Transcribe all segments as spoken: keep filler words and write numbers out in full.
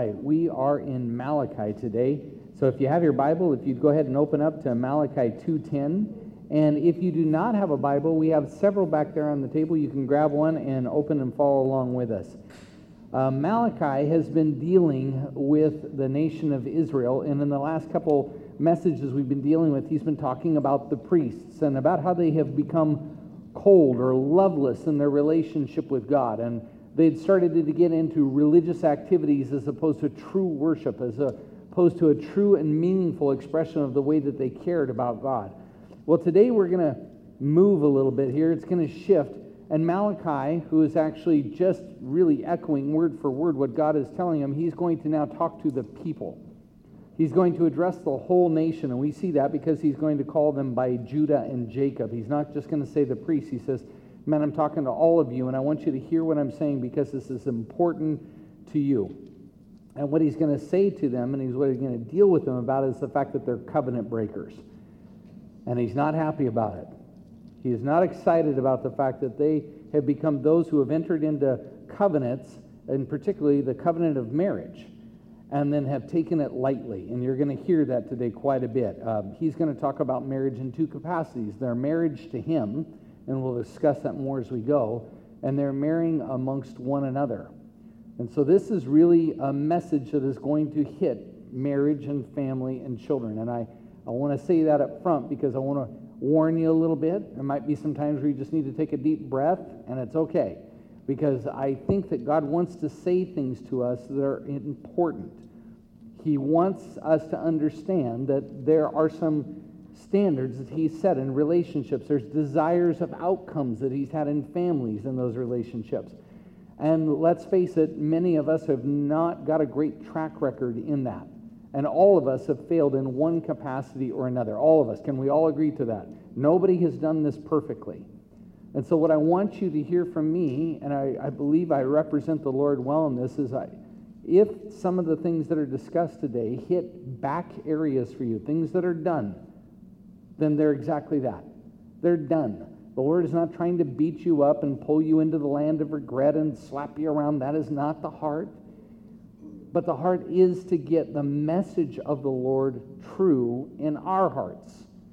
right, we are in Malachi today. So if you have your Bible, if you'd go ahead and open up to Malachi two ten. And if you do not have a Bible, we have several back there on the table. You can grab one and open and follow along with us. Uh, Malachi has been dealing with the nation of Israel, and in the last couple messages we've been dealing with, he's been talking about the priests and about how they have become cold or loveless in their relationship with God. And they'd started to get into religious activities as opposed to true worship, as opposed to a true and meaningful expression of the way that they cared about God. Well, today we're going to move a little bit here. It's going to shift. And Malachi, who is actually just really echoing word for word what God is telling him, he's going to now talk to the people. He's going to address the whole nation, and we see that because he's going to call them by Judah and Jacob. He's not just going to say the priests. He says, man, I'm talking to all of you, and I want you to hear what I'm saying because this is important to you. And what he's going to say to them, and he's what he's going to deal with them about, is the fact that they're covenant breakers. And he's not happy about it. He is not excited about the fact that they have become those who have entered into covenants, and particularly the covenant of marriage, and then have taken it lightly. And you're going to hear that today quite a bit. Uh, he's going to talk about marriage in two capacities. Their marriage to him, and we'll discuss that more as we go, and they're marrying amongst one another. And so this is really a message that is going to hit marriage and family and children. And I, I want to say that up front because I want to warn you a little bit. There might be some times where you just need to take a deep breath, and it's okay. Because I think that God wants to say things to us that are important. He wants us to understand that there are some standards that he's set in relationships. There's desires of outcomes that he's had in families in those relationships. And let's face it, many of us have not got a great track record in that. And all of us have failed in one capacity or another. All of us. Can we all agree to that? Nobody has done this perfectly. And so what I want you to hear from me, and I, I believe I represent the Lord well in this, is I, if some of the things that are discussed today hit back areas for you, things that are done, then they're exactly that. They're done. The Lord is not trying to beat you up and pull you into the land of regret and slap you around. That is not the heart. But the heart is to get the message of the Lord true in our hearts.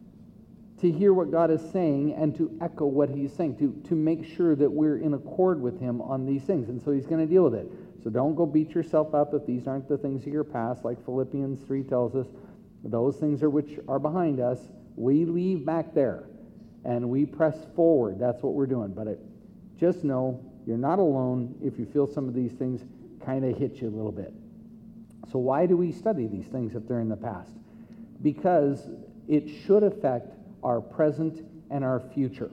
To hear what God is saying and to echo what he's saying. To, to make sure that we're in accord with him on these things. And so he's going to deal with it. So don't go beat yourself up if these aren't the things of your past. Like Philippians three tells us, those things are which are behind us. We leave back there. And we press forward. That's what we're doing. But it, just know you're not alone if you feel some of these things kind of hit you a little bit. So why do we study these things if they're in the past? Because it should affect our present and our future.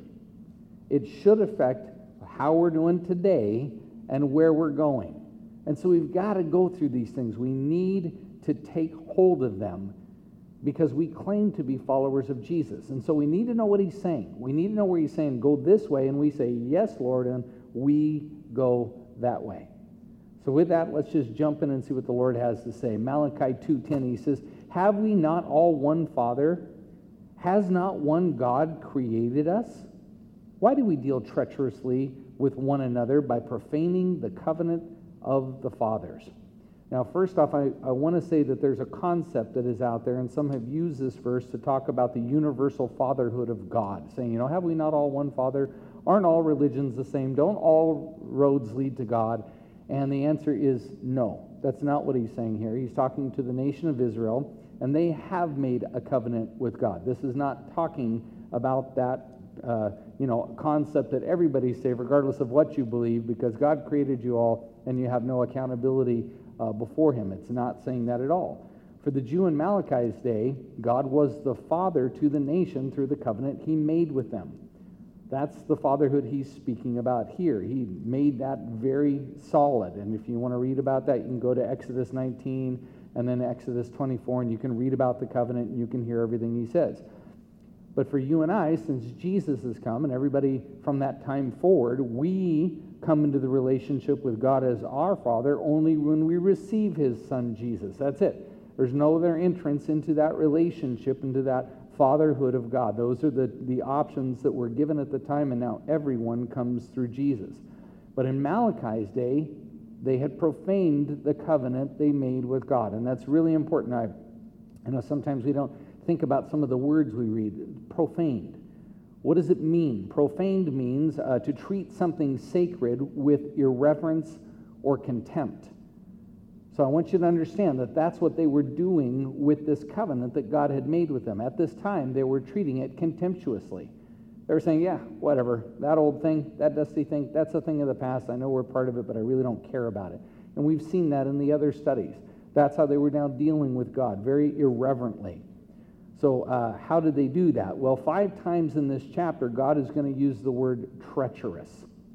It should affect how we're doing today and where we're going. And so we've got to go through these things. We need to take hold of them because we claim to be followers of Jesus. And so we need to know what he's saying. We need to know where he's saying, go this way, and we say, yes, Lord, and we go that way. So with that, let's just jump in and see what the Lord has to say. Malachi two ten, he says, have we not all one Father? Has not one God created us? Why do we deal treacherously with one another by profaning the covenant of the fathers? Now, first off, I, I want to say that there's a concept that is out there, and some have used this verse to talk about the universal fatherhood of God, saying, you know, have we not all one Father? Aren't all religions the same? Don't all roads lead to God? And the answer is no. That's not what he's saying here. He's talking to the nation of Israel, and they have made a covenant with God. This is not talking about that, uh, you know, concept that everybody saved, regardless of what you believe, because God created you all, and you have no accountability uh, before him. It's not saying that at all. For the Jew in Malachi's day, God was the father to the nation through the covenant he made with them. That's the fatherhood he's speaking about here. He made that very solid. And if you want to read about that, you can go to Exodus nineteen and then Exodus twenty-four, and you can read about the covenant, and you can hear everything he says. But for you and I, since Jesus has come, and everybody from that time forward, we come into the relationship with God as our Father only when we receive his Son, Jesus. That's it. There's no other entrance into that relationship, into that fatherhood of God. Those are the, the options that were given at the time, and now everyone comes through Jesus. But in Malachi's day, They had profaned the covenant they made with God, and that's really important. I, I know sometimes we don't think about some of the words we read. Profaned. What does it mean? Profaned means uh, to treat something sacred with irreverence or contempt. So I want you to understand that that's what they were doing with this covenant that God had made with them. At this time, they were treating it contemptuously. They were saying, yeah, whatever, that old thing, that dusty thing, that's a thing of the past. I know we're part of it, but I really don't care about it. And we've seen that in the other studies. That's how they were now dealing with God, very irreverently. So uh, how did they do that? Well, five times in this chapter, God is going to use the word treacherous.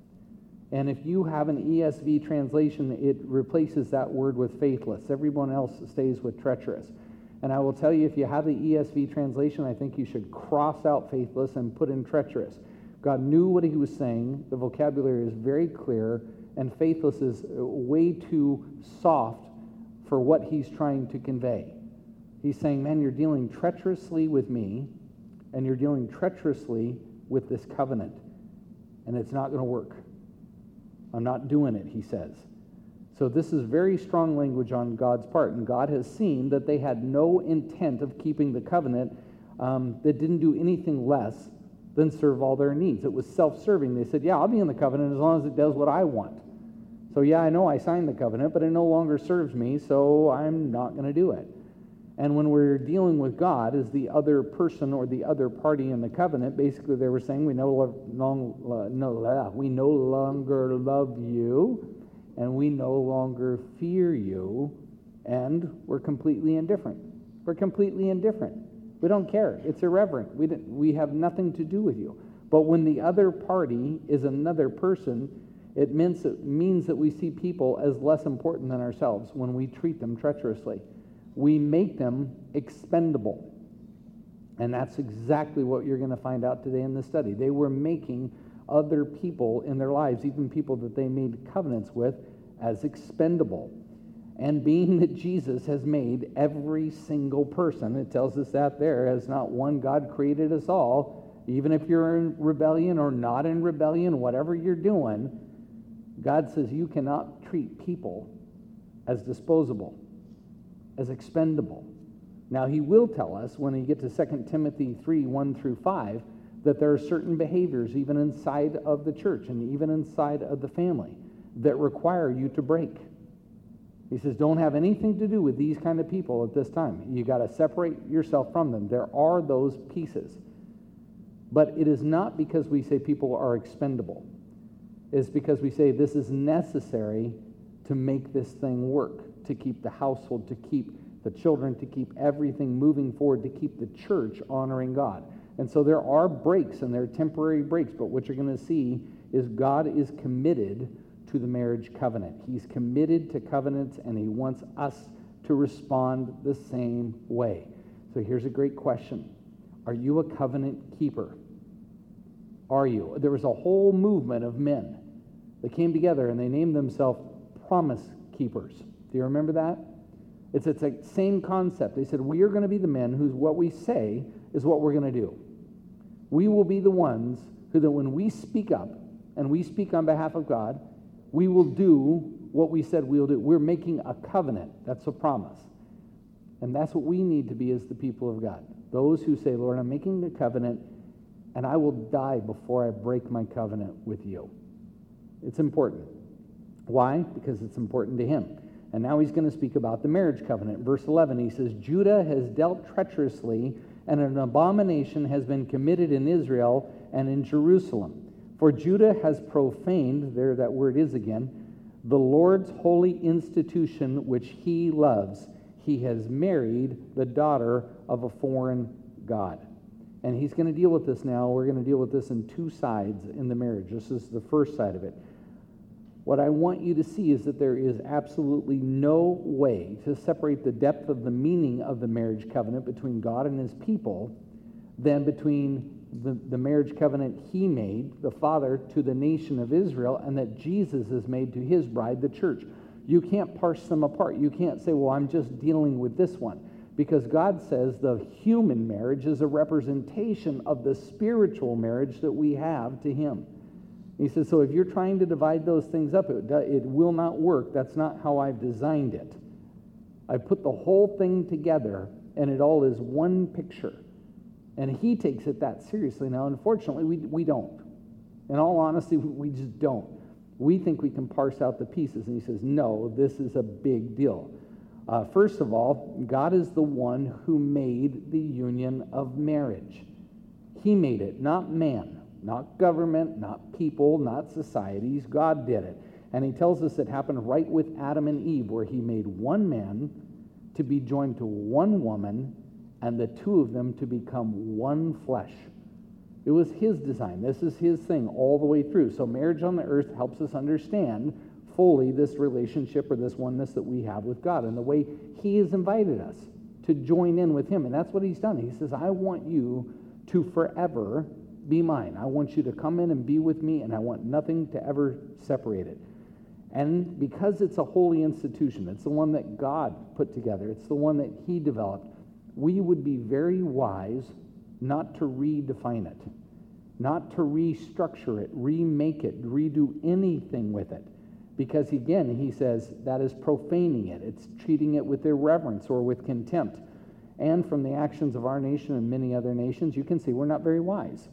And if you have an E S V translation, it replaces that word with faithless. Everyone else stays with treacherous. And I will tell you, if you have the E S V translation, I think you should cross out faithless and put in treacherous. God knew what he was saying. The vocabulary is very clear, and faithless is way too soft for what he's trying to convey. He's saying, man, you're dealing treacherously with me, and you're dealing treacherously with this covenant, and it's not going to work. I'm not doing it, he says. So this is very strong language on God's part, and God has seen that they had no intent of keeping the covenant um, that didn't do anything less than serve all their needs. It was self-serving. They said, yeah, I'll be in the covenant as long as it does what I want. So yeah, I know I signed the covenant, but it no longer serves me, so I'm not going to do it. And when we're dealing with God as the other person or the other party in the covenant, basically they were saying, we no, no, no, we no longer love you, and we no longer fear you, and we're completely indifferent. We're completely indifferent. We don't care. It's irreverent. We, didn't, we have nothing to do with you. But when the other party is another person, it means, it means that we see people as less important than ourselves when we treat them treacherously. We make them expendable. And that's exactly what you're going to find out today in this study. They were making other people in their lives, even people that they made covenants with, as expendable. And being that Jesus has made every single person, it tells us that there, as not one, God created us all, even if you're in rebellion or not in rebellion, whatever you're doing, God says you cannot treat people as disposable, as expendable. Now, he will tell us when we get to Second Timothy three, one through five, that there are certain behaviors even inside of the church and even inside of the family that require you to break. He says, don't have anything to do with these kind of people at this time. You got to separate yourself from them. There are those pieces. But it is not because we say people are expendable. It's because we say this is necessary to make this thing work, to keep the household, to keep the children, to keep everything moving forward, to keep the church honoring God. And so there are breaks, and there are temporary breaks, but what you're going to see is God is committed to the marriage covenant. He's committed to covenants, and he wants us to respond the same way. So here's a great question. Are you a covenant keeper? Are you? There was a whole movement of men that came together, and they named themselves promise keepers. Do you remember that? It's, it's the same concept. They said, we are going to be the men whose what we say is what we're going to do. We will be the ones who, that when we speak up and we speak on behalf of God, we will do what we said we'll do. We're making a covenant. That's a promise. And that's what we need to be as the people of God. Those who say, Lord, I'm making the covenant, and I will die before I break my covenant with you. It's important. Why? Because it's important to him. And now he's going to speak about the marriage covenant. Verse eleven, he says, Judah has dealt treacherously, and an abomination has been committed in Israel and in Jerusalem. For Judah has profaned, there that word is again, the Lord's holy institution which he loves. He has married the daughter of a foreign god. And he's going to deal with this now. We're going to deal with this in two sides in the marriage. This is the first side of it. What I want you to see is that there is absolutely no way to separate the depth of the meaning of the marriage covenant between God and his people than between the, the marriage covenant he made, the Father, to the nation of Israel, and that Jesus has made to his bride, the church. You can't parse them apart. You can't say, well, I'm just dealing with this one. Because God says the human marriage is a representation of the spiritual marriage that we have to him. He says, so if you're trying to divide those things up, it, it will not work. That's not how I've designed it. I put the whole thing together, and it all is one picture. And he takes it that seriously. Now, unfortunately, we, we don't. In all honesty, we just don't. We think we can parse out the pieces. And he says, no, this is a big deal. Uh, first of all, God is the one who made the union of marriage. He made it, not man, not government, not people, not societies. God did it. And he tells us it happened right with Adam and Eve, where he made one man to be joined to one woman, and the two of them to become one flesh. It was his design. This is his thing all the way through. So marriage on the earth helps us understand fully this relationship or this oneness that we have with God and the way he has invited us to join in with him. And that's what he's done. He says, I want you to forever be mine. I want you to come in and be with me, and I want nothing to ever separate it. And because it's a holy institution, it's the one that God put together, it's the one that he developed, we would be very wise not to redefine it, not to restructure it, remake it, redo anything with it. Because again, he says that is profaning it. It's treating it with irreverence or with contempt. And from the actions of our nation and many other nations, you can see we're not very wise.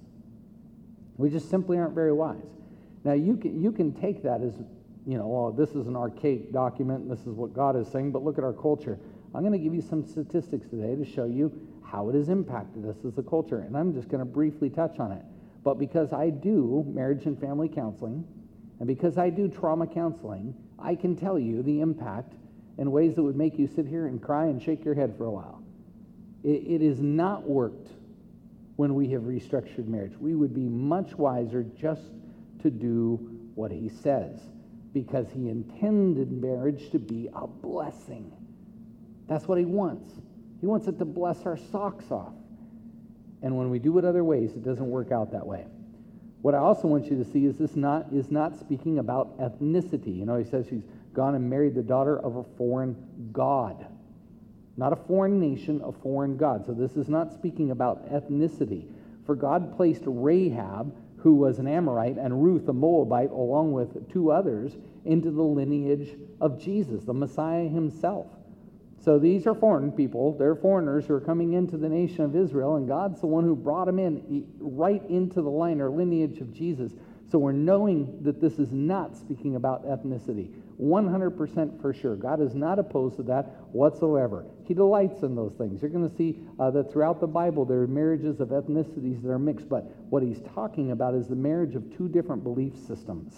We just simply aren't very wise. Now, you can, you can take that as, you know, oh, this is an archaic document, and this is what God is saying, but look at our culture. I'm going to give you some statistics today to show you how it has impacted us as a culture, and I'm just going to briefly touch on it. But because I do marriage and family counseling, and because I do trauma counseling, I can tell you the impact in ways that would make you sit here and cry and shake your head for a while. It, it has not worked when we have restructured marriage. We would be much wiser just to do what he says, because he intended marriage to be a blessing. That's what he wants. He wants it to bless our socks off. And when we do it other ways, it doesn't work out that way. What I also want you to see is this not is not speaking about ethnicity. You know, he says he's gone and married the daughter of a foreign god. Not a foreign nation, a foreign god. So this is not speaking about ethnicity. For God placed Rahab, who was an Amorite, and Ruth, a Moabite, along with two others, into the lineage of Jesus, the Messiah himself. So these are foreign people. They're foreigners who are coming into the nation of Israel, and God's the one who brought them in right into the line or lineage of Jesus. So we're knowing that this is not speaking about ethnicity. one hundred percent for sure. God is not opposed to that whatsoever. He delights in those things. You're going to see uh, that throughout the Bible there are marriages of ethnicities that are mixed, but what he's talking about is the marriage of two different belief systems.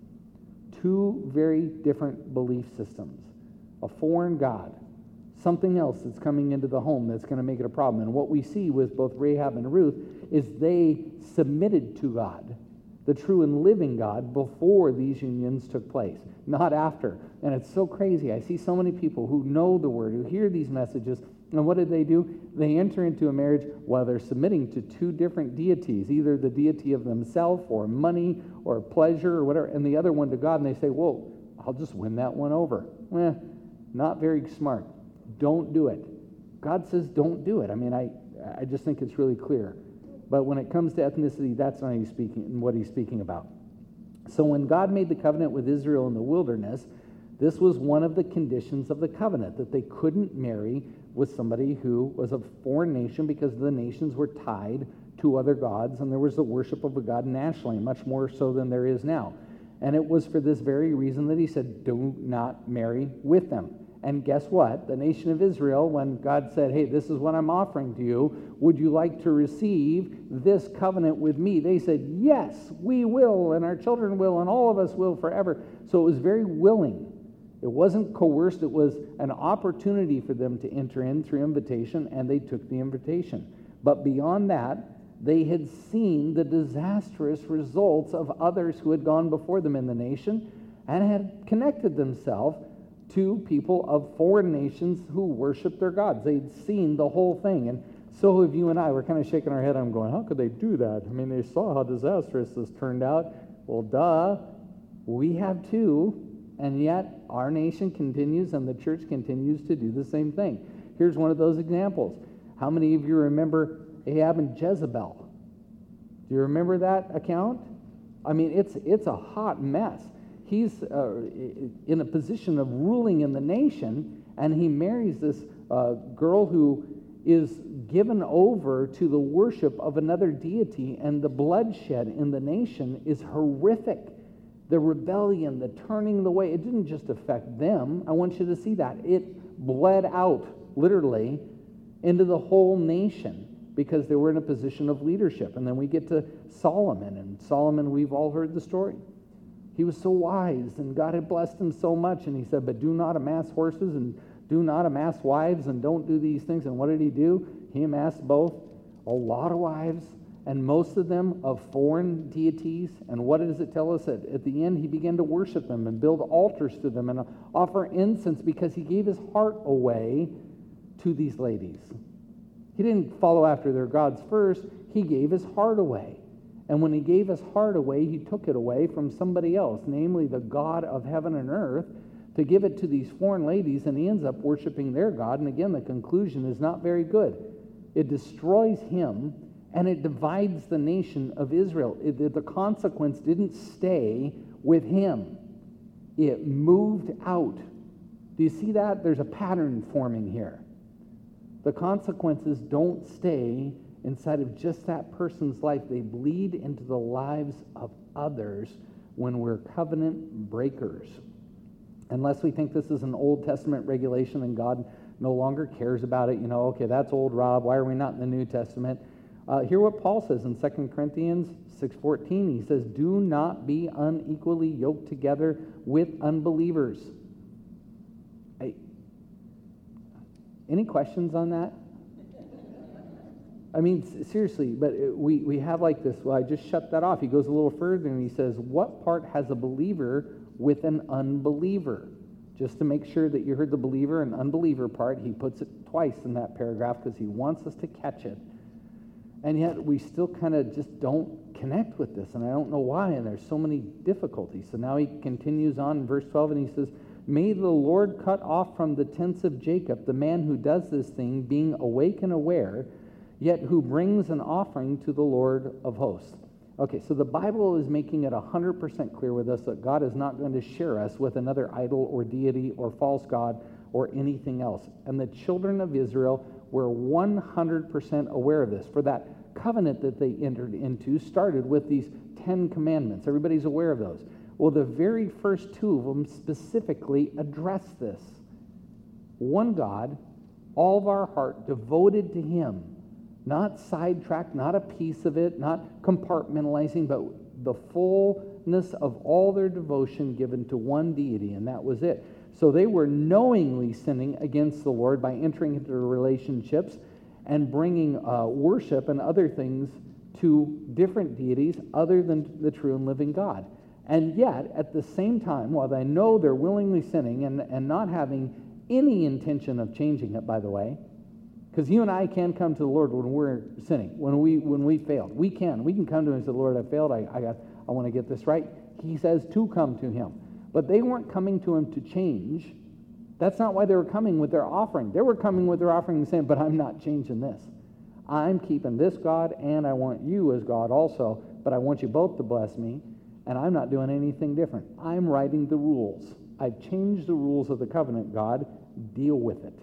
Two very different belief systems. A foreign God. Something else that's coming into the home that's going to make it a problem. And what we see with both Rahab and Ruth is they submitted to God, the true and living God, before these unions took place, not after. And it's so crazy. I see so many people who know the word, who hear these messages, and what did they do? They enter into a marriage while they're submitting to two different deities, either the deity of themselves or money or pleasure or whatever, and the other one to God, and they say, whoa, I'll just win that one over. Eh, not very smart. Don't do it. God says don't do it. I mean, I, I just think it's really clear. But when it comes to ethnicity, that's not he's speaking, what he's speaking about. So when God made the covenant with Israel in the wilderness, this was one of the conditions of the covenant, that they couldn't marry with somebody who was a foreign nation because the nations were tied to other gods, and there was the worship of a god nationally, much more so than there is now. And it was for this very reason that he said, do not marry with them. And guess what? The nation of Israel, when God said, hey, this is what I'm offering to you, would you like to receive this covenant with me? They said, yes, we will, and our children will, and all of us will forever. So it was very willing. It wasn't coerced. It was an opportunity for them to enter in through invitation, and they took the invitation. But beyond that, they had seen the disastrous results of others who had gone before them in the nation and had connected themselves to people of foreign nations who worship their gods. They'd seen the whole thing. And so have you and I. We're kind of shaking our head. I'm going, how could they do that? I mean, they saw how disastrous this turned out. Well, duh. We have too. And yet our nation continues and the church continues to do the same thing. Here's one of those examples. How many of you remember Ahab and Jezebel? Do you remember that account? I mean, it's it's a hot mess. He's uh, in a position of ruling in the nation, and he marries this uh, girl who is given over to the worship of another deity, and the bloodshed in the nation is horrific. The rebellion, the turning away, it didn't just affect them. I want you to see that. It bled out, literally, into the whole nation because they were in a position of leadership. And then we get to Solomon, and Solomon, we've all heard the story. He was so wise, and God had blessed him so much, and he said, but do not amass horses, and do not amass wives, and don't do these things. And what did he do? He amassed both a lot of wives, and most of them of foreign deities. And what does it tell us? At, at the end, he began to worship them and build altars to them and offer incense because he gave his heart away to these ladies. He didn't follow after their gods first. He gave his heart away. And when he gave his heart away, he took it away from somebody else, namely the God of heaven and earth, to give it to these foreign ladies, and he ends up worshiping their God. And again, the conclusion is not very good. It destroys him, and it divides the nation of Israel. It, the consequence didn't stay with him. It moved out. Do you see that? There's a pattern forming here. The consequences don't stay inside of just that person's life. They bleed into the lives of others when we're covenant breakers. Unless we think this is an Old Testament regulation and God no longer cares about it, you know, okay, that's old, Rob. Why are we not in the New Testament? Uh, hear what Paul says in Second Corinthians six fourteen. He says, do not be unequally yoked together with unbelievers. I, any questions on that? I mean, seriously, but we, we have like this, well, I just shut that off. He goes a little further and he says, what part has a believer with an unbeliever? Just to make sure that you heard the believer and unbeliever part, he puts it twice in that paragraph because he wants us to catch it. And yet we still kind of just don't connect with this, and I don't know why, and there's so many difficulties. So now he continues on in verse twelve, and he says, may the Lord cut off from the tents of Jacob the man who does this thing, being awake and aware, yet who brings an offering to the Lord of hosts. Okay, so the Bible is making it one hundred percent clear with us that God is not going to share us with another idol or deity or false god or anything else. And the children of Israel were one hundred percent aware of this. For that covenant that they entered into started with these Ten Commandments. Everybody's aware of those. Well, the very first two of them specifically address this. One God, all of our heart, devoted to him. Not sidetracked, not a piece of it, not compartmentalizing, but the fullness of all their devotion given to one deity, and that was it. So they were knowingly sinning against the Lord by entering into relationships and bringing uh, worship and other things to different deities other than the true and living God. And yet, at the same time, while they know they're willingly sinning and, and not having any intention of changing it, by the way, because you and I can come to the Lord when we're sinning, when we when we failed. We can. We can come to him and say, Lord, I failed. I I, got, I want to get this right. He says to come to him. But they weren't coming to him to change. That's not why they were coming with their offering. They were coming with their offering and saying, but I'm not changing this. I'm keeping this God, and I want you as God also, but I want you both to bless me, and I'm not doing anything different. I'm writing the rules. I've changed the rules of the covenant, God. Deal with it.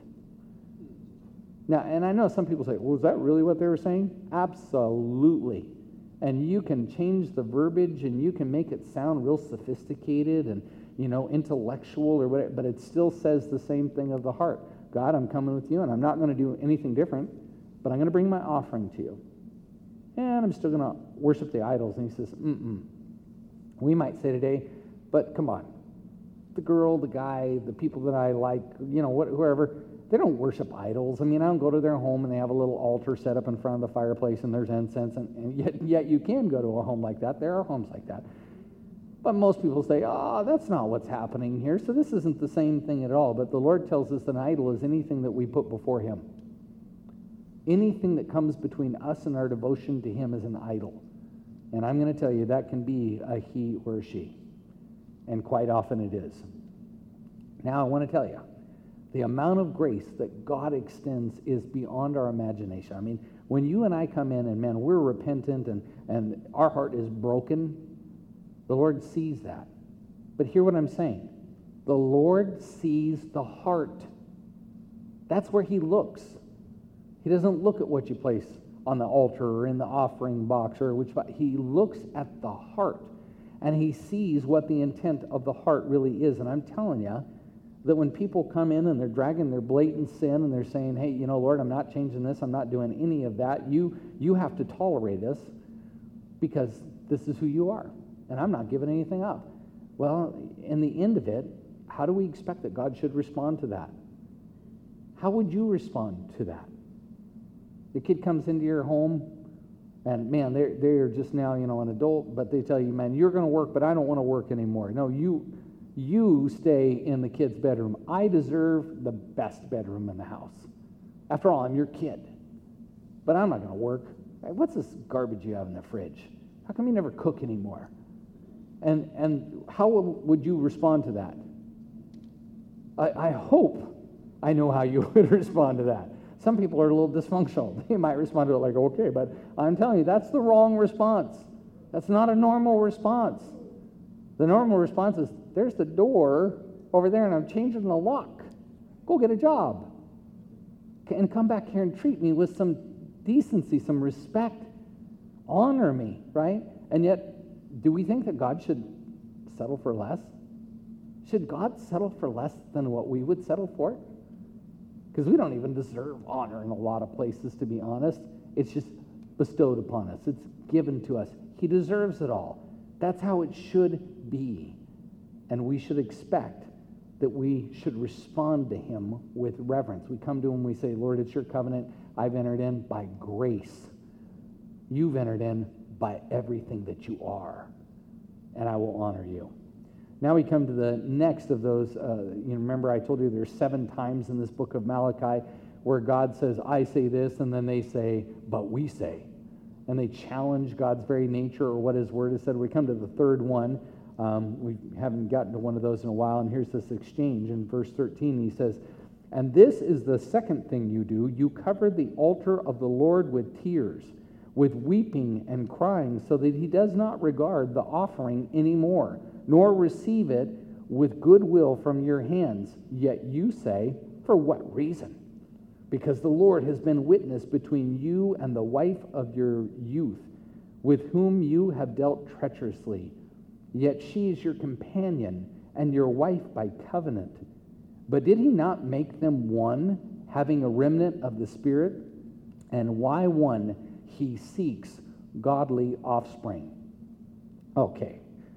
Now, and I know some people say, well, is that really what they were saying? Absolutely. And you can change the verbiage and you can make it sound real sophisticated and, you know, intellectual or whatever, but it still says the same thing of the heart. God, I'm coming with you and I'm not going to do anything different, but I'm going to bring my offering to you. And I'm still going to worship the idols. And he says, mm-mm. We might say today, but come on. The girl, the guy, the people that I like, you know, what, whoever, they don't worship idols. I mean, I don't go to their home and they have a little altar set up in front of the fireplace and there's incense, and, and yet, yet you can go to a home like that. There are homes like that. But most people say, oh, that's not what's happening here, so this isn't the same thing at all. But the Lord tells us an idol is anything that we put before him. Anything that comes between us and our devotion to him is an idol. And I'm going to tell you, that can be a he or a she. And quite often it is. Now I want to tell you, the amount of grace that God extends is beyond our imagination. I mean, when you and I come in and, man, we're repentant and, and our heart is broken, The Lord sees that. But hear what I'm saying. The Lord sees the heart. That's where he looks. He doesn't look at what you place on the altar or in the offering box or which. He looks at the heart, and he sees what the intent of the heart really is. And I'm telling you that when people come in and they're dragging their blatant sin and they're saying, hey, you know, Lord, I'm not changing this, I'm not doing any of that, you you have to tolerate this because this is who you are, and I'm not giving anything up. Well, in the end of it, how do we expect that God should respond to that? How would you respond to that? The kid comes into your home, and man, they're, they're just now, you know, an adult, but they tell you, man, you're going to work, but I don't want to work anymore. No, you you stay in the kid's bedroom. I deserve the best bedroom in the house. After all, I'm your kid. But I'm not going to work. What's this garbage you have in the fridge? How come you never cook anymore? And and how would you respond to that? I, I hope I know how you would respond to that. Some people are a little dysfunctional. They might respond to it like, okay, but I'm telling you, that's the wrong response. That's not a normal response. The normal response is, there's the door over there, and I'm changing the lock. Go get a job. And come back here and treat me with some decency, some respect. Honor me, right? And yet, do we think that God should settle for less? Should God settle for less than what we would settle for? Because we don't even deserve honor in a lot of places, to be honest. It's just bestowed upon us. It's given to us. He deserves it all. That's how it should be. And we should expect that we should respond to him with reverence. We come to him, we say, Lord, it's your covenant. I've entered in by grace. You've entered in by everything that you are. And I will honor you. Now we come to the next of those. Uh, you remember I told you there's seven times in this book of Malachi where God says, I say this, and then they say, but we say. And they challenge God's very nature or what his word has said. We come to the third one. Um, we haven't gotten to one of those in a while, and here's this exchange. In verse thirteen, he says, and this is the second thing you do. You cover the altar of the Lord with tears, with weeping and crying, so that he does not regard the offering anymore, nor receive it with goodwill from your hands. Yet you say, for what reason? Because the Lord has been witness between you and the wife of your youth, with whom you have dealt treacherously. Yet she is your companion and your wife by covenant. But did he not make them one, having a remnant of the Spirit? And why one? He seeks godly offspring. Okay.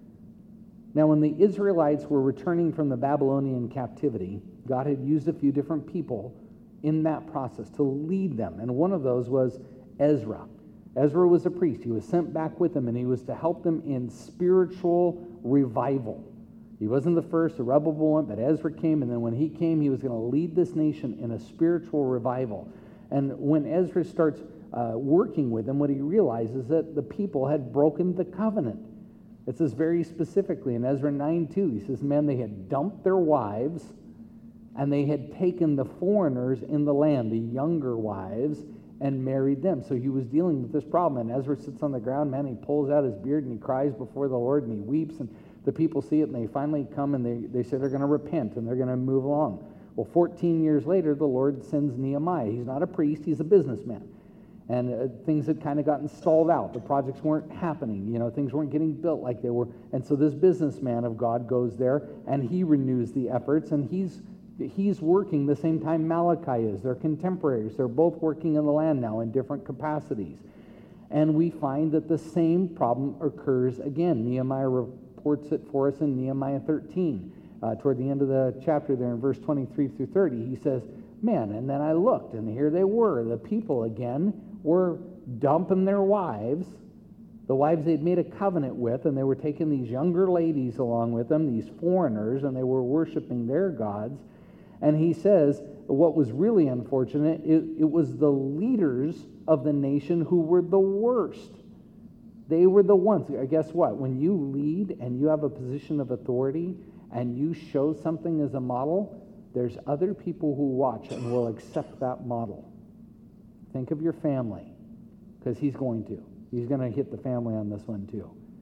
Now, when the Israelites were returning from the Babylonian captivity, God had used a few different people in that process to lead them. And one of those was Ezra. Ezra was a priest. He was sent back with them, and he was to help them in spiritual revival. He wasn't the first, the rebel one, but Ezra came, and then when he came, he was going to lead this nation in a spiritual revival. And when Ezra starts uh, working with them, what he realizes that the people had broken the covenant. It says very specifically in Ezra nine two, he says, men, they had dumped their wives, and they had taken the foreigners in the land, the younger wives, and married them. So he was dealing with this problem. And Ezra sits on the ground, man, he pulls out his beard and he cries before the Lord and he weeps. And the people see it and they finally come and they, they say they're going to repent and they're going to move along. Well, fourteen years later, the Lord sends Nehemiah. He's not a priest, he's a businessman. And uh, things had kind of gotten stalled out. The projects weren't happening. You know, things weren't getting built like they were. And so this businessman of God goes there and he renews the efforts, and he's He's working the same time Malachi is. They're contemporaries. They're both working in the land now in different capacities. And we find that the same problem occurs again. Nehemiah reports it for us in Nehemiah thirteen. Uh, toward the end of the chapter there in verse twenty-three through thirty, he says, man, and then I looked, and here they were. The people again were dumping their wives, the wives they'd made a covenant with, and they were taking these younger ladies along with them, these foreigners, and they were worshiping their gods. And he says, what was really unfortunate, it, it was the leaders of the nation who were the worst. They were the ones. Guess what? When you lead and you have a position of authority and you show something as a model, there's other people who watch and will accept that model. Think of your family, because he's going to. He's going to hit the family on this one too.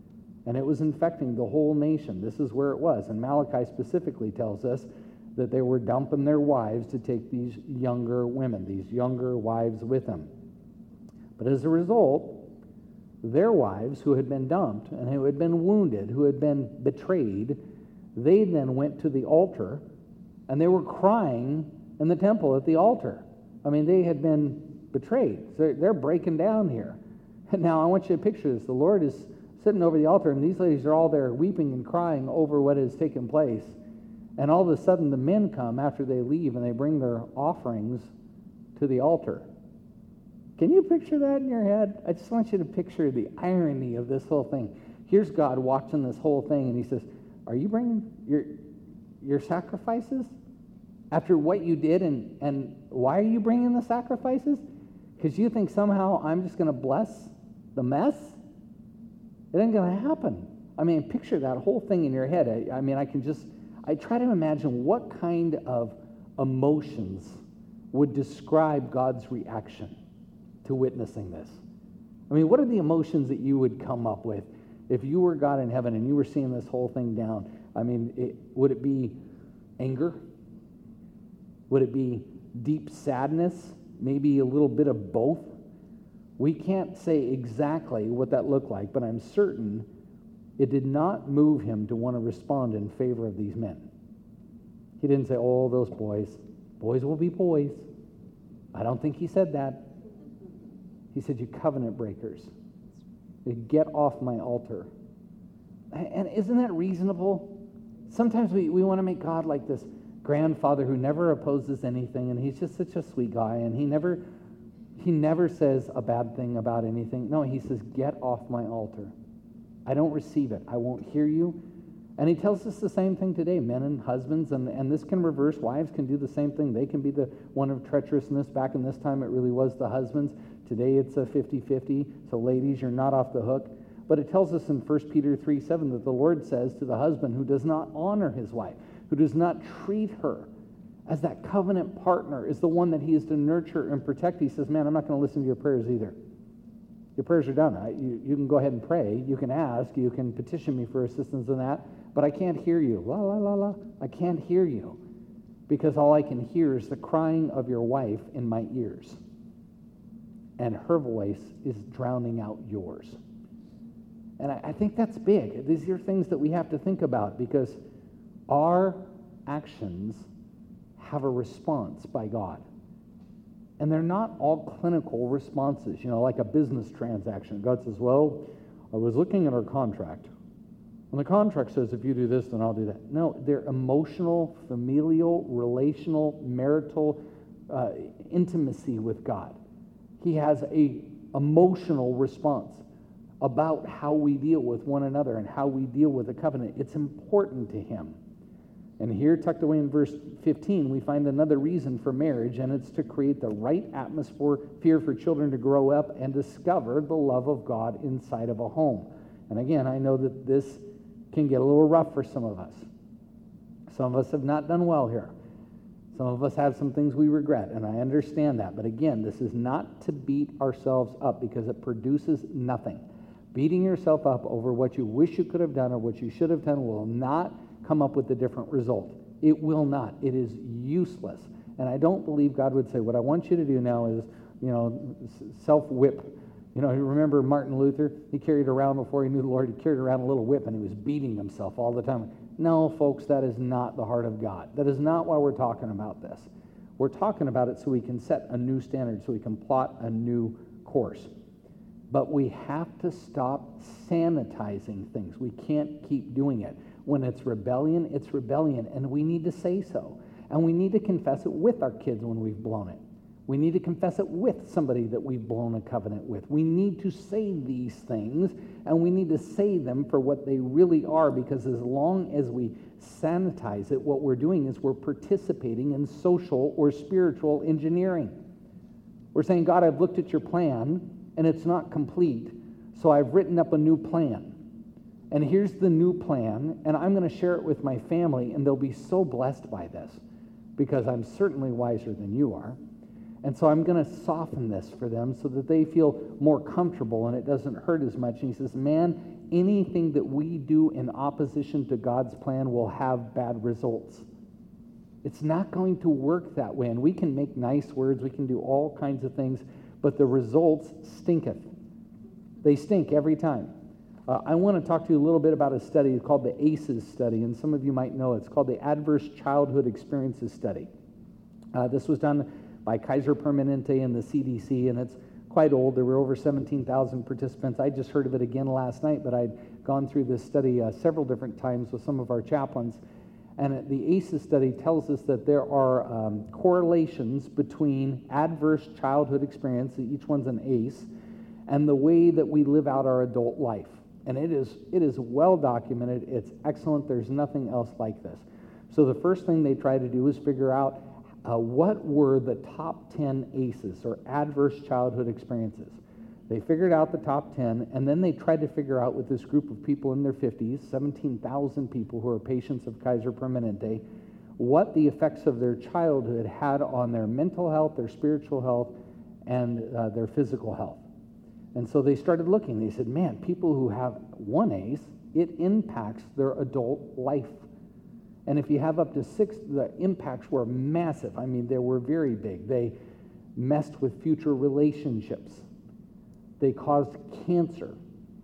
And it was infecting the whole nation. This is where it was. And Malachi specifically tells us that they were dumping their wives to take these younger women, these younger wives with them. But as a result, their wives who had been dumped and who had been wounded, who had been betrayed, they then went to the altar and they were crying in the temple at the altar. I mean, they had been betrayed. So they're breaking down here. And now I want you to picture this. The Lord is sitting over the altar, and these ladies are all there weeping and crying over what has taken place. And all of a sudden, the men come after they leave, and they bring their offerings to the altar. Can you picture that in your head? I just want you to picture the irony of this whole thing. Here's God watching this whole thing, and he says, are you bringing your your sacrifices? After what you did, and, and why are you bringing the sacrifices? Because you think somehow I'm just going to bless the mess? It ain't going to happen. I mean, picture that whole thing in your head. I, I mean, I can just, I try to imagine what kind of emotions would describe God's reaction to witnessing this. I mean, what are the emotions that you would come up with if you were God in heaven and you were seeing this whole thing down? I mean, it, would it be anger? Would it be deep sadness? Maybe a little bit of both? We can't say exactly what that looked like, but I'm certain it did not move him to want to respond in favor of these men. He didn't say, oh, those boys. Boys will be boys. I don't think he said that. He said, you covenant breakers. Get off my altar. And isn't that reasonable? Sometimes we, we want to make God like this grandfather who never opposes anything, and he's just such a sweet guy, and he never he never says a bad thing about anything. No, he says, get off my altar. I don't receive it. I won't hear you. And he tells us the same thing today, men and husbands, and, and this can reverse. Wives can do the same thing. They can be the one of treacherousness. Back in this time, it really was the husbands. Today, it's a fifty-fifty. So ladies, you're not off the hook. But it tells us in First Peter three seven that the Lord says to the husband who does not honor his wife, who does not treat her as that covenant partner, is the one that he is to nurture and protect. He says, man, I'm not going to listen to your prayers either. Your prayers are done. I, you, you can go ahead and pray. You can ask. You can petition me for assistance in that. But I can't hear you. La, la, la, la. I can't hear you. Because all I can hear is the crying of your wife in my ears. And her voice is drowning out yours. And I, I think that's big. These are things that we have to think about, because our actions have a response by God. And they're not all clinical responses, you know, like a business transaction. God says, well, I was looking at our contract. And the contract says, if you do this, then I'll do that. No, they're emotional, familial, relational, marital uh, intimacy with God. He has a emotional response about how we deal with one another and how we deal with the covenant. It's important to him. And here, tucked away in verse fifteen, we find another reason for marriage, and it's to create the right atmosphere for children to grow up and discover the love of God inside of a home. And again, I know that this can get a little rough for some of us. Some of us have not done well here. Some of us have some things we regret, and I understand that. But again, this is not to beat ourselves up, because it produces nothing. Beating yourself up over what you wish you could have done or what you should have done will not come up with a different result. It will not. It is useless. And I don't believe God would say, what I want you to do now is, you know, self-whip. You know, you remember Martin Luther? He carried around, before he knew the Lord, he carried around a little whip, and he was beating himself all the time. No, folks, that is not the heart of God. That is not why we're talking about this. We're talking about it so we can set a new standard, so we can plot a new course. But we have to stop sanitizing things. We can't keep doing it. When it's rebellion, it's rebellion, and we need to say so. And we need to confess it with our kids when we've blown it. We need to confess it with somebody that we've blown a covenant with. We need to say these things, and we need to say them for what they really are, because as long as we sanitize it, what we're doing is we're participating in social or spiritual engineering. We're saying, God, I've looked at your plan, and it's not complete, so I've written up a new plan. And here's the new plan, and I'm going to share it with my family, and they'll be so blessed by this, because I'm certainly wiser than you are. And so I'm going to soften this for them so that they feel more comfortable and it doesn't hurt as much. And he says, man, anything that we do in opposition to God's plan will have bad results. It's not going to work that way. And we can make nice words, we can do all kinds of things, but the results stinketh. They stink every time. Uh, I want to talk to you a little bit about a study called the ACEs study, and some of you might know it. It's called the Adverse Childhood Experiences Study. Uh, this was done by Kaiser Permanente and the C D C, and it's quite old. There were over seventeen thousand participants. I just heard of it again last night, but I'd gone through this study uh, several different times with some of our chaplains. And the ACEs study tells us that there are um, correlations between adverse childhood experience, each one's an ACE, and the way that we live out our adult life. And it is it is well documented. It's excellent. There's nothing else like this. So the first thing they try to do is figure out uh, what were the top ten ACEs, or adverse childhood experiences. They figured out the top ten, and then they tried to figure out with this group of people in their fifties, seventeen thousand people who are patients of Kaiser Permanente, what the effects of their childhood had on their mental health, their spiritual health, and uh, their physical health. And so they started looking. They said, man, people who have one ACE, it impacts their adult life. And if you have up to six, the impacts were massive. I mean, they were very big. They messed with future relationships. They caused cancer.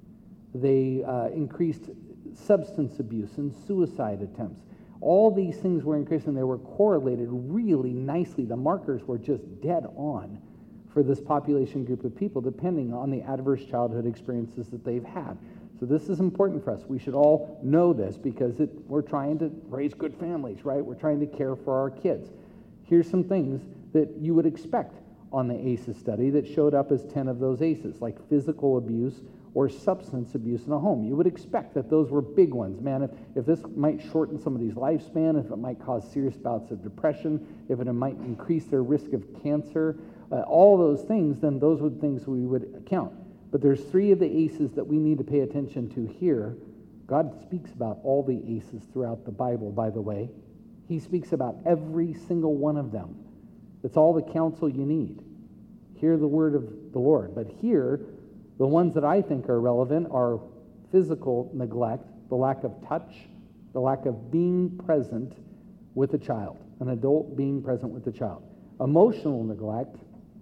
They uh, increased substance abuse and suicide attempts. All these things were increased, and they were correlated really nicely. The markers were just dead on for this population group of people, depending on the adverse childhood experiences that they've had. So this is important for us. We should all know this, because it, we're trying to raise good families, right? We're trying to care for our kids. Here's some things that you would expect on the ACEs study that showed up as ten of those ACEs, like physical abuse or substance abuse in a home. You would expect that those were big ones. Man, if, if this might shorten somebody's lifespan, if it might cause serious bouts of depression, if it might increase their risk of cancer, uh, all those things, then those would things we would count. But there's three of the ACEs that we need to pay attention to here. God speaks about all the ACEs throughout the Bible, by the way. He speaks about every single one of them. It's all the counsel you need. Hear the word of the Lord. But here, the ones that I think are relevant are physical neglect, the lack of touch, the lack of being present with a child, an adult being present with a child, emotional neglect,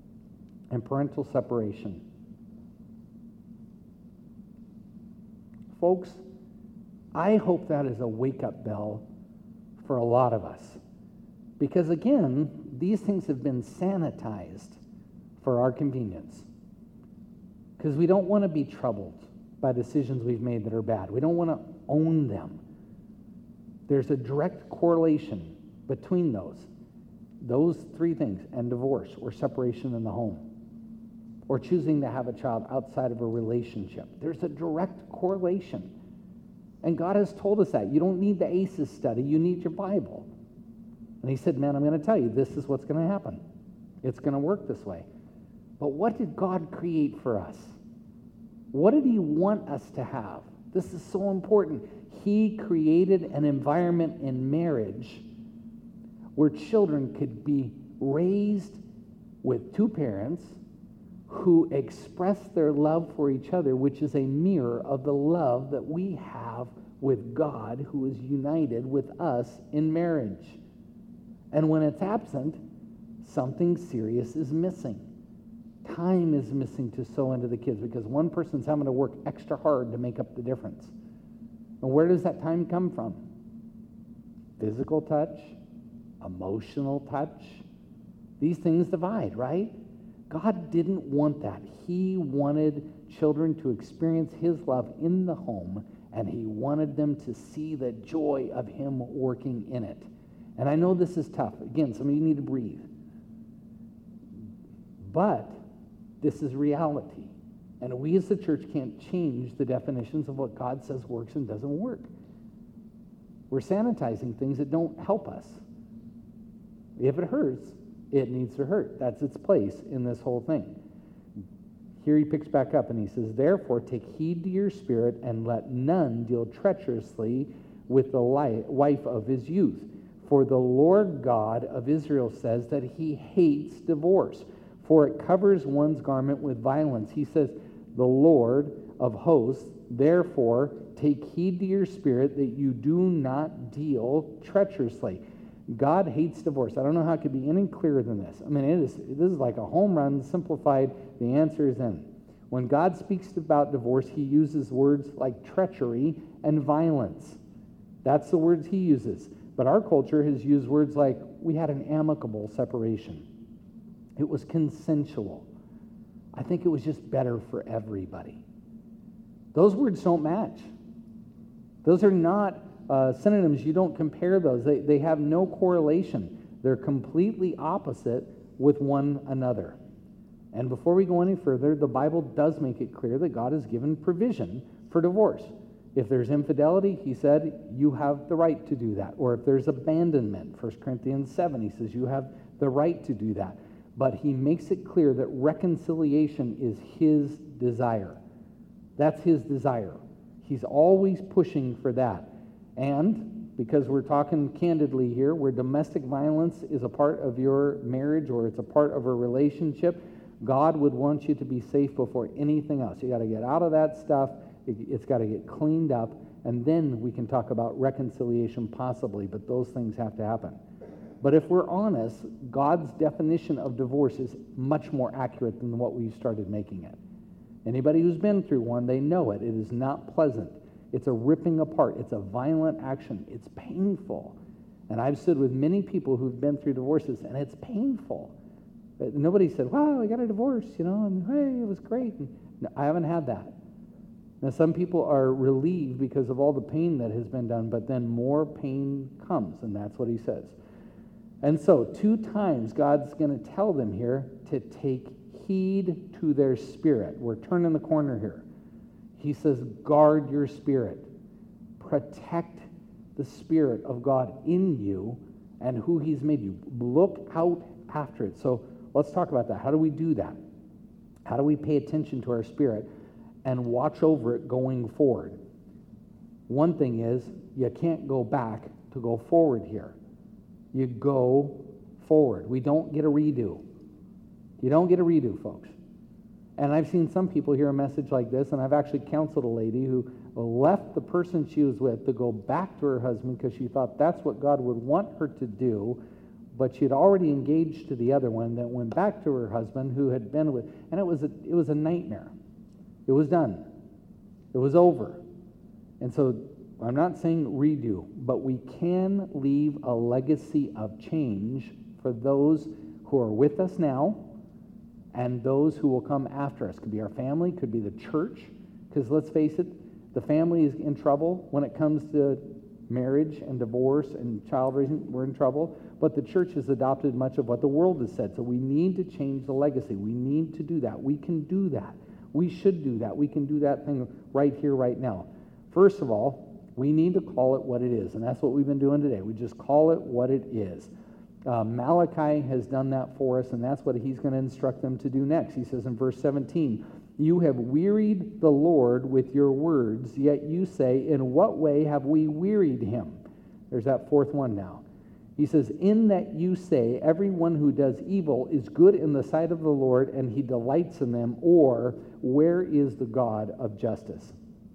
and parental separation. Folks, I hope that is a wake-up bell for a lot of us. Because again, these things have been sanitized for our convenience. Because we don't want to be troubled by decisions we've made that are bad. We don't want to own them. There's a direct correlation between those. Those three things, and divorce or separation in the home, or choosing to have a child outside of a relationship. There's a direct correlation. And God has told us that. You don't need the ACEs study, you need your Bible. And he said, man, I'm going to tell you, this is what's going to happen. It's going to work this way. But what did God create for us? What did he want us to have? This is so important. He created an environment in marriage where children could be raised with two parents who express their love for each other, which is a mirror of the love that we have with God, who is united with us in marriage. And when it's absent, something serious is missing. Time is missing to sow into the kids, because one person's having to work extra hard to make up the difference. And where does that time come from? Physical touch, emotional touch. These things divide, right? God didn't want that. He wanted children to experience his love in the home, and he wanted them to see the joy of him working in it. And I know this is tough. Again, some of you need to breathe. But this is reality. And we as the church can't change the definitions of what God says works and doesn't work. We're sanitizing things that don't help us. If it hurts, it needs to hurt. That's its place in this whole thing. Here he picks back up and he says, therefore take heed to your spirit, and let none deal treacherously with the li- wife of his youth. For the Lord God of Israel says that he hates divorce, for it covers one's garment with violence. He says, the Lord of hosts, Therefore, take heed to your spirit that you do not deal treacherously. God hates divorce. I don't know how it could be any clearer than this. I mean, it is, this is like a home run, simplified. The answer is in. When God speaks about divorce, he uses words like treachery and violence. That's the words he uses. But our culture has used words like, we had an amicable separation. It was consensual. I think it was just better for everybody. Those words don't match. Those are not uh, synonyms. You don't compare those. They, they have no correlation. They're completely opposite with one another. And before we go any further, the Bible does make it clear that God has given provision for divorce. If there's infidelity, he said, you have the right to do that. Or if there's abandonment, First Corinthians seven, he says, you have the right to do that. But he makes it clear that reconciliation is his desire. That's his desire. He's always pushing for that. And because we're talking candidly here, where domestic violence is a part of your marriage or it's a part of a relationship, God would want you to be safe before anything else. You got to get out of that stuff. It's got to get cleaned up, and then we can talk about reconciliation possibly, but those things have to happen. But if we're honest, God's definition of divorce is much more accurate than what we started making it. Anybody who's been through one, they know it. It is not pleasant. It's a ripping apart. It's a violent action. It's painful. And I've stood with many people who've been through divorces, and it's painful. But nobody said, wow, I got a divorce, you know, and hey, it was great. And no, I haven't had that. Now, some people are relieved because of all the pain that has been done, but then more pain comes, and that's what he says. And so, two times God's going to tell them here to take heed to their spirit. We're turning the corner here. He says, guard your spirit. Protect the Spirit of God in you and who he's made you. Look out after it. So, let's talk about that. How do we do that? How do we pay attention to our spirit and watch over it going forward? One thing is, you can't go back to go forward here. You go forward. We don't get a redo. You don't get a redo, folks. And I've seen some people hear a message like this, and I've actually counseled a lady who left the person she was with to go back to her husband because she thought that's what God would want her to do, but she had already engaged to the other one that went back to her husband who had been with, and it was a, it was a nightmare. It was done. It was over. And so I'm not saying redo, but we can leave a legacy of change for those who are with us now and those who will come after us. Could be our family, could be the church, because let's face it, the family is in trouble when it comes to marriage and divorce and child raising. We're in trouble. But the church has adopted much of what the world has said. So we need to change the legacy. We need to do that. We can do that. We should do that. We can do that thing right here, right now. First of all, we need to call it what it is. And that's what we've been doing today. We just call it what it is. Uh, Malachi has done that for us, and that's what he's going to instruct them to do next. He says in verse seventeen, you have wearied the Lord with your words, yet you say, in what way have we wearied him? There's that fourth one now. He says, in that you say, everyone who does evil is good in the sight of the Lord, and he delights in them, or where is the God of justice?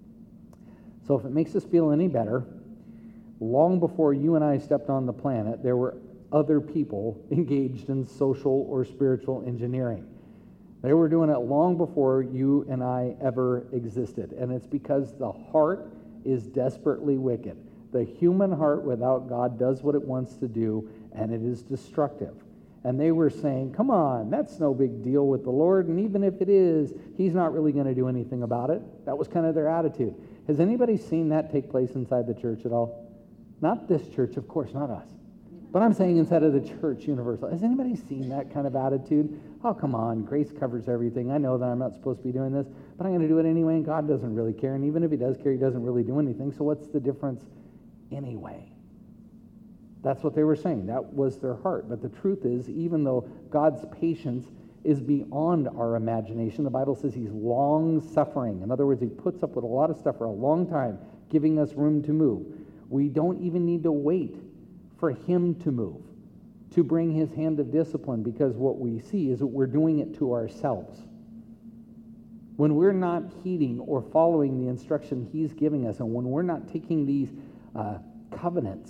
So if it makes us feel any better, long before you and I stepped on the planet, there were other people engaged in social or spiritual engineering. They were doing it long before you and I ever existed. And it's because the heart is desperately wicked. The human heart without God does what it wants to do, and it is destructive. And they were saying, come on, that's no big deal with the Lord, and even if it is, he's not really going to do anything about it. That was kind of their attitude. Has anybody seen that take place inside the church at all? Not this church, of course, not us. But I'm saying inside of the church universal. Has anybody seen that kind of attitude? Oh, come on, grace covers everything. I know that I'm not supposed to be doing this, but I'm going to do it anyway, and God doesn't really care. And even if he does care, he doesn't really do anything. So what's the difference anyway? That's what they were saying. That was their heart. But the truth is, even though God's patience is beyond our imagination, the Bible says he's long-suffering. In other words, he puts up with a lot of stuff for a long time, giving us room to move. We don't even need to wait for him to move, to bring his hand of discipline, because what we see is that we're doing it to ourselves. when we're not heeding or following the instruction he's giving us, and when we're not taking these uh, covenants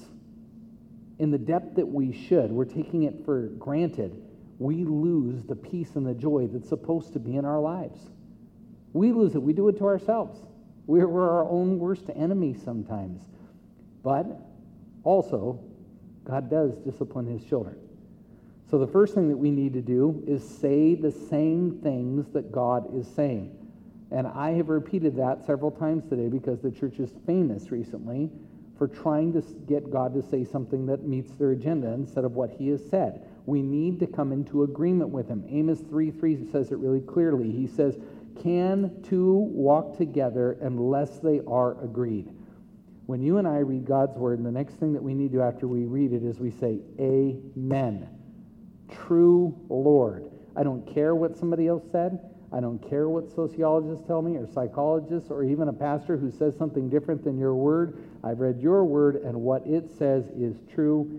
in the depth that we should, we're taking it for granted, we lose the peace and the joy that's supposed to be in our lives. We lose it. We do it to ourselves. We're, we're our own worst enemy sometimes. But also, God does discipline his children. So the first thing that we need to do is say the same things that God is saying. And I have repeated that several times today because the church is famous recently for trying to get God to say something that meets their agenda instead of what he has said. We need to come into agreement with him. Amos three three says it really clearly. He says, "Can two walk together unless they are agreed?" When you and I read God's word, and the next thing that we need to do after we read it is we say, "Amen." True Lord. I don't care what somebody else said. I don't care what sociologists tell me or psychologists or even a pastor who says something different than your word. I've read your word, and what it says is true.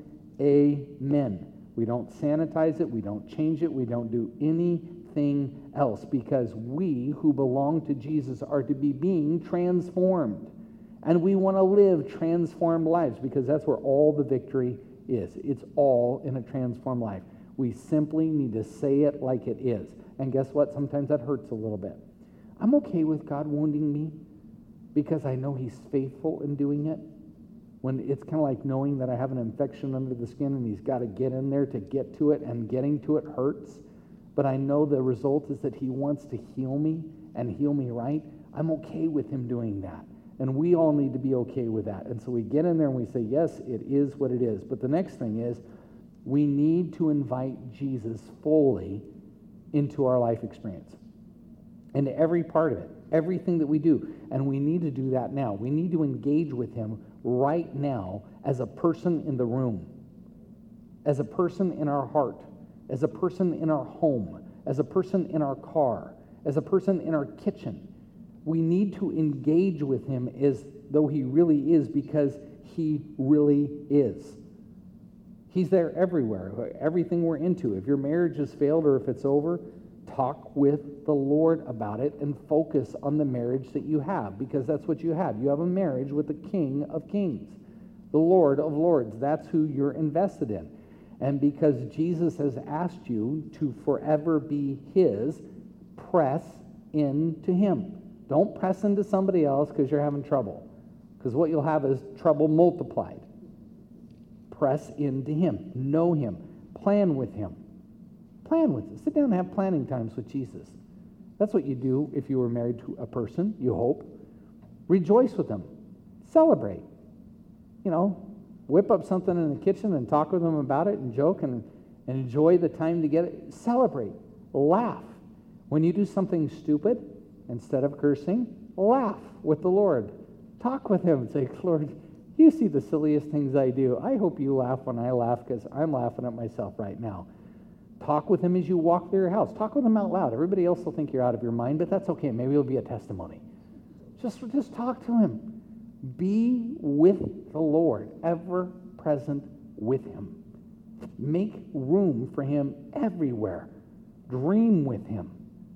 Amen. We don't sanitize it. We don't change it. We don't do anything else, because we who belong to Jesus are to be being transformed. And we want to live transformed lives, because that's where all the victory is. It's all in a transformed life. We simply need to say it like it is. And guess what? Sometimes that hurts a little bit. I'm okay with God wounding me because I know he's faithful in doing it. When it's kind of like knowing that I have an infection under the skin and he's got to get in there to get to it, and getting to it hurts. But I know the result is that he wants to heal me and heal me right. I'm okay with him doing that. And we all need to be okay with that. And so we get in there and we say, yes, it is what it is. But the next thing is, we need to invite Jesus fully into our life experience, into every part of it, everything that we do. And we need to do that now. We need to engage with him right now as a person in the room, as a person in our heart, as a person in our home, as a person in our car, as a person in our kitchen. We need to engage with him as though he really is, because he really is. He's there everywhere, everything we're into. If your marriage has failed or if it's over, talk with the Lord about it and focus on the marriage that you have, because that's what you have. You have a marriage with the King of Kings, the Lord of Lords. That's who you're invested in. And because Jesus has asked you to forever be his, press into him. Don't press into somebody else because you're having trouble, because what you'll have is trouble multiplied. Press into him. Know him. Plan with him. Plan with him. Sit down and have planning times with Jesus. That's what you do if you were married to a person, you hope. Rejoice with them. Celebrate. You know, whip up something in the kitchen and talk with them about it and joke and, and enjoy the time together. Celebrate. Laugh. When you do something stupid, instead of cursing, laugh with the Lord. Talk with him and say, Lord, you see the silliest things I do. I hope you laugh when I laugh, because I'm laughing at myself right now. Talk with him as you walk through your house. Talk with him out loud. Everybody else will think you're out of your mind, but that's okay. Maybe it'll be a testimony. Just, just talk to him. Be with the Lord, ever present with him. Make room for him everywhere. Dream with him.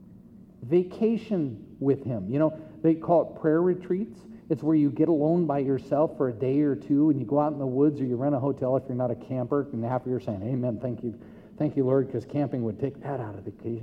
Vacation with him. You know, they call it prayer retreats. It's where you get alone by yourself for a day or two, and you go out in the woods, or you rent a hotel if you're not a camper, and half of you are saying, amen, thank you, thank you, Lord, because camping would take that out of the occasion.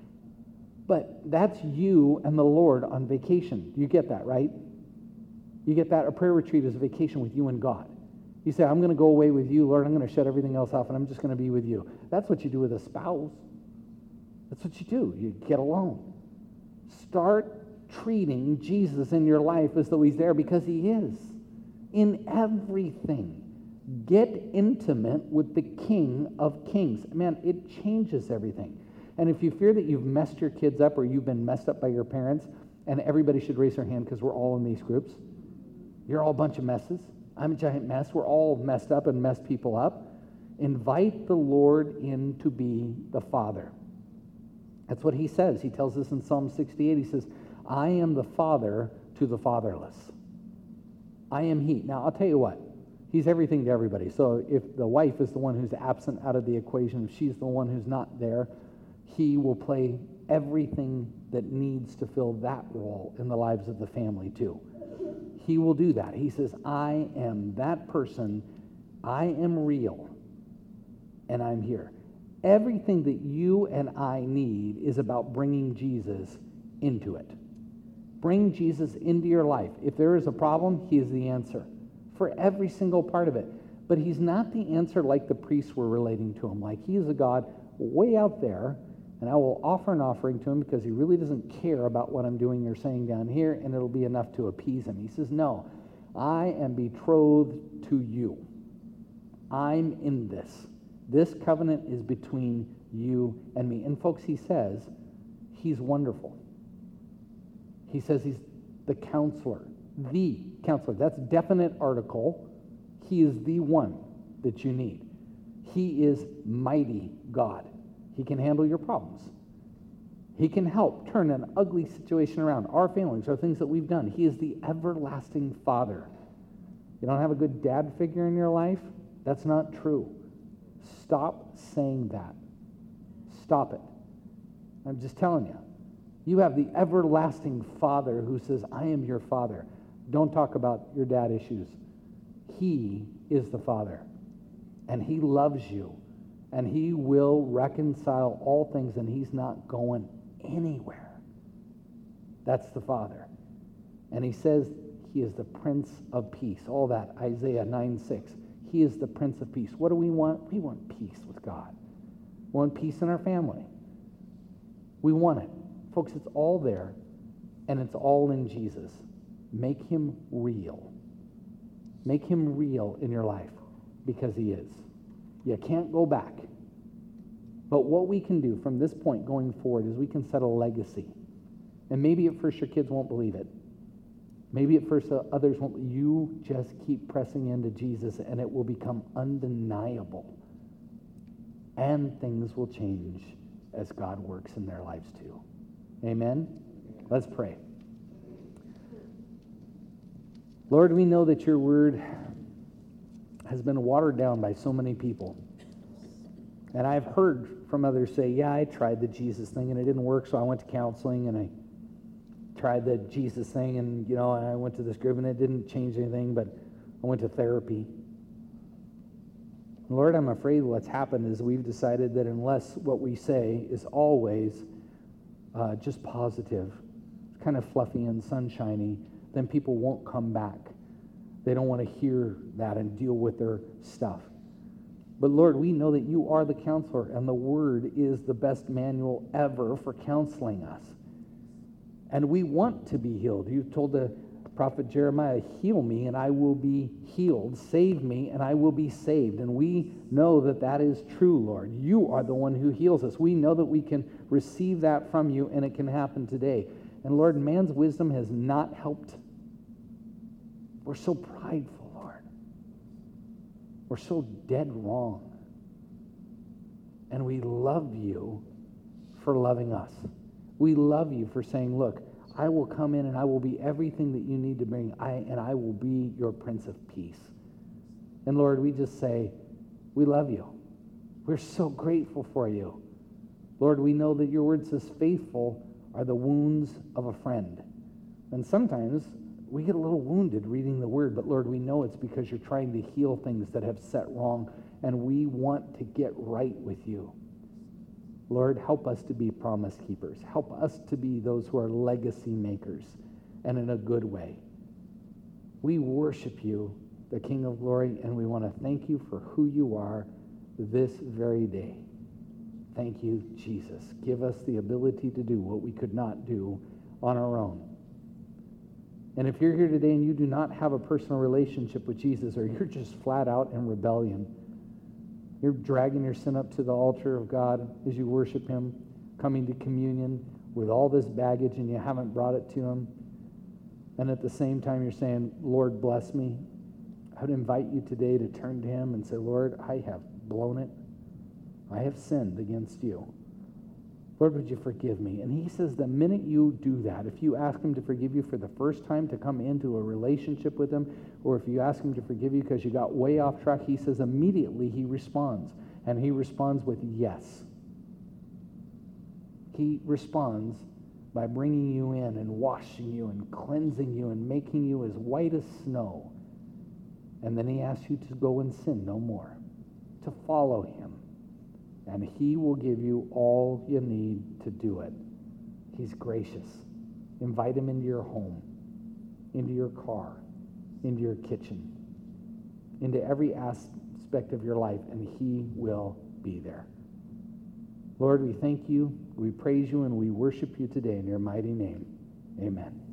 But that's you and the Lord on vacation. You get that, right? You get that? A prayer retreat is a vacation with you and God. You say, I'm going to go away with you, Lord, I'm going to shut everything else off, and I'm just going to be with you. That's what you do with a spouse. That's what you do. You get alone. Start treating Jesus in your life as though he's there, because he is. In everything. Get intimate with the King of Kings. Man, it changes everything. And if you fear that you've messed your kids up, or you've been messed up by your parents, and everybody should raise their hand because we're all in these groups. You're all a bunch of messes. I'm a giant mess. We're all messed up and messed people up. Invite the Lord in to be the Father. That's what he says. He tells us in Psalm sixty-eight, he says, I am the father to the fatherless. I am he. Now, I'll tell you what. He's everything to everybody. So if the wife is the one who's absent out of the equation, if she's the one who's not there, he will play everything that needs to fill that role in the lives of the family too. He will do that. He says, I am that person. I am real, and I'm here. Everything that you and I need is about bringing Jesus into it. Bring Jesus into your life. If there is a problem, he is the answer for every single part of it. But he's not the answer like the priests were relating to him. Like, he is a God way out there, and I will offer an offering to him because he really doesn't care about what I'm doing or saying down here, and it'll be enough to appease him. He says, no, I am betrothed to you. I'm in this. This covenant is between you and me. And folks, he says he's wonderful. He says he's the counselor, the counselor. That's definite article. He is the one that you need. He is mighty God. He can handle your problems. He can help turn an ugly situation around. Our failings are things that we've done. He is the everlasting Father. You don't have a good dad figure in your life? That's not true. Stop saying that. Stop it. I'm just telling you. You have the everlasting Father who says, I am your Father. Don't talk about your dad issues. He is the Father, and he loves you, and he will reconcile all things, and he's not going anywhere. That's the Father. And he says he is the Prince of Peace. All that, Isaiah nine six. He is the Prince of Peace. What do we want? We want peace with God. We want peace in our family. We want it. Folks, it's all there, and it's all in Jesus. Make him real. Make him real in your life, because he is. You can't go back. But what we can do from this point going forward is we can set a legacy. And maybe at first your kids won't believe it. Maybe at first others won't. You just keep pressing into Jesus, and it will become undeniable. And things will change as God works in their lives too. Amen? Let's pray. Lord, we know that your word has been watered down by so many people. And I've heard from others say, yeah, I tried the Jesus thing and it didn't work, so I went to counseling, and I tried the Jesus thing, and, you know, I went to this group and it didn't change anything, but I went to therapy. Lord, I'm afraid what's happened is we've decided that unless what we say is always uh, just positive, kind of fluffy and sunshiny, then people won't come back. They don't want to hear that and deal with their stuff. But Lord, we know that you are the counselor, and the word is the best manual ever for counseling us. And we want to be healed. You told the prophet Jeremiah, heal me and I will be healed. Save me and I will be saved. And we know that that is true, Lord. You are the one who heals us. We know that we can receive that from you, and it can happen today. And Lord, man's wisdom has not helped. We're so prideful, Lord. We're so dead wrong. And we love you for loving us. We love you for saying, look, I will come in and I will be everything that you need to bring, I, and I will be your Prince of Peace. And Lord, we just say, we love you. We're so grateful for you. Lord, we know that your word says faithful are the wounds of a friend. And sometimes we get a little wounded reading the word, but Lord, we know it's because you're trying to heal things that have set wrong, and we want to get right with you. Lord, help us to be promise keepers. Help us to be those who are legacy makers, and in a good way. We worship you, the King of Glory, and we want to thank you for who you are this very day. Thank you, Jesus. Give us the ability to do what we could not do on our own. And if you're here today and you do not have a personal relationship with Jesus, or you're just flat out in rebellion, you're dragging your sin up to the altar of God as you worship him, coming to communion with all this baggage, and you haven't brought it to him, and at the same time you're saying, Lord, bless me, I would invite you today to turn to him and say, Lord, I have blown it. I have sinned against you. Lord, would you forgive me? And he says the minute you do that, if you ask him to forgive you for the first time, to come into a relationship with him, or if you ask him to forgive you because you got way off track, he says immediately he responds. And he responds with yes. He responds by bringing you in and washing you and cleansing you and making you as white as snow. And then he asks you to go and sin no more, to follow him. And he will give you all you need to do it. He's gracious. Invite him into your home, into your car, into your kitchen, into every aspect of your life, and he will be there. Lord, we thank you, we praise you, and we worship you today in your mighty name. Amen.